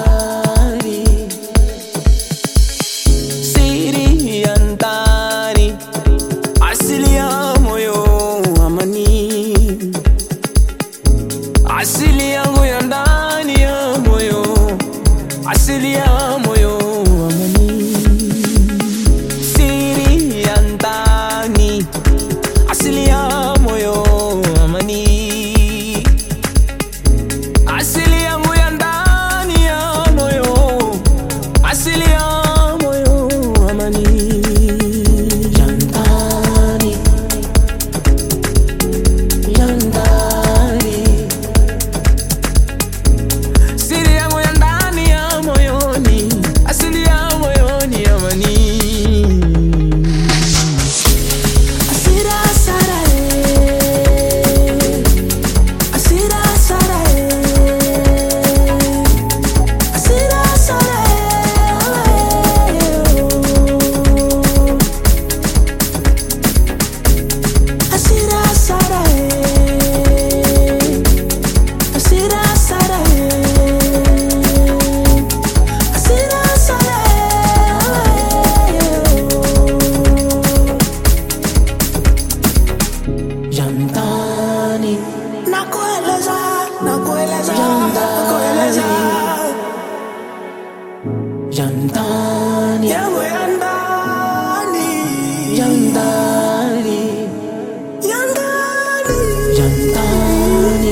siri ya ndani, asili ya moyo amani, asili yangu ya ndani ya moyo, asili ya moyo amani, siri ya ndani, asili ya moyo amani, asili yangu ya ndani ya moyo, asili ya moyo amani. Yandani, yangu yandani, yandani, yandani, yandani,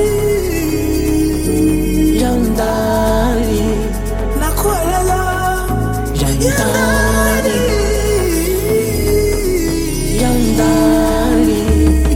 yandani, nakueleza yandani, yandani.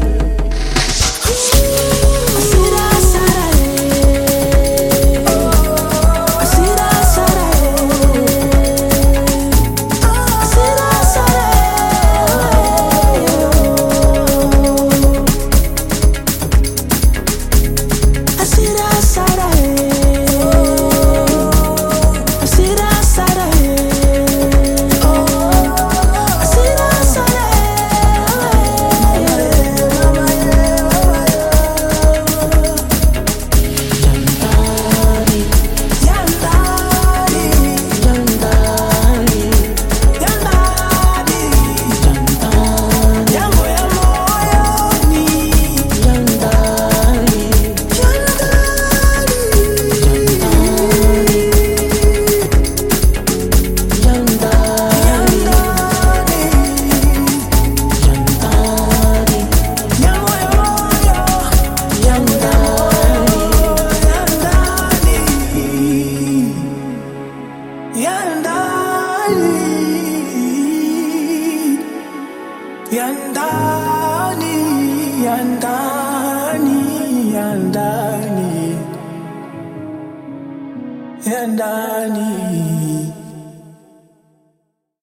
Yandani, yandani, yandani, yandani.